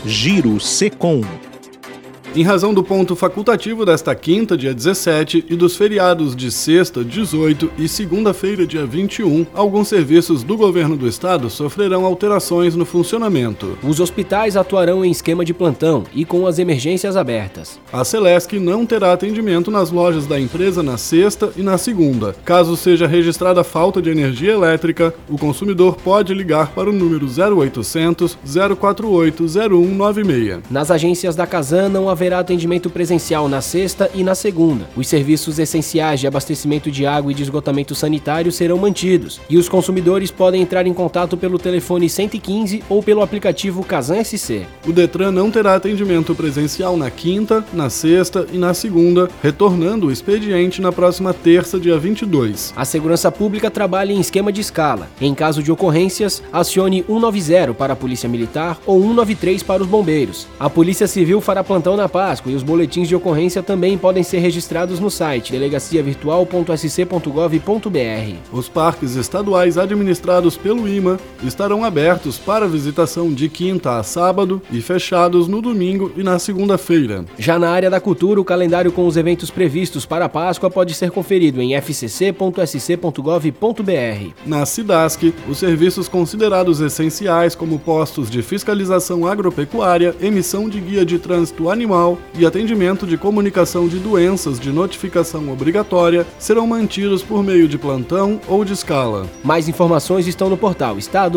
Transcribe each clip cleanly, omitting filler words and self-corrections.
Giro Secom. Em razão do ponto facultativo desta quinta, dia 17, e dos feriados de sexta, 18 e segunda-feira, dia 21, alguns serviços do governo do estado sofrerão alterações no funcionamento. Os hospitais atuarão em esquema de plantão e com as emergências abertas. A Celesc não terá atendimento nas lojas da empresa na sexta e na segunda. Caso seja registrada falta de energia elétrica, o consumidor pode ligar para o número 0800 048 0196. Nas agências da Casan não haverá atendimento presencial na sexta e na segunda. Os serviços essenciais de abastecimento de água e de esgotamento sanitário serão mantidos, e os consumidores podem entrar em contato pelo telefone 115 ou pelo aplicativo Casan SC. O Detran não terá atendimento presencial na quinta, na sexta e na segunda, retornando o expediente na próxima terça, dia 22. A Segurança Pública trabalha em esquema de escala. Em caso de ocorrências, acione 190 para a Polícia Militar ou 193 para os bombeiros. A Polícia Civil fará plantão na Páscoa e os boletins de ocorrência também podem ser registrados no site delegaciavirtual.sc.gov.br. Os parques estaduais administrados pelo IMA estarão abertos para visitação de quinta a sábado e fechados no domingo e na segunda-feira. Já na área da cultura, o calendário com os eventos previstos para a Páscoa pode ser conferido em fcc.sc.gov.br. Na Cidasc, os serviços considerados essenciais como postos de fiscalização agropecuária, emissão de guia de trânsito animal e atendimento de comunicação de doenças de notificação obrigatória serão mantidos por meio de plantão ou de escala. Mais informações estão no portal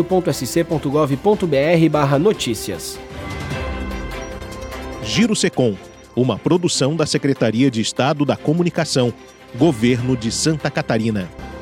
estado.sc.gov.br/notícias. Giro Secom, uma produção da Secretaria de Estado da Comunicação, Governo de Santa Catarina.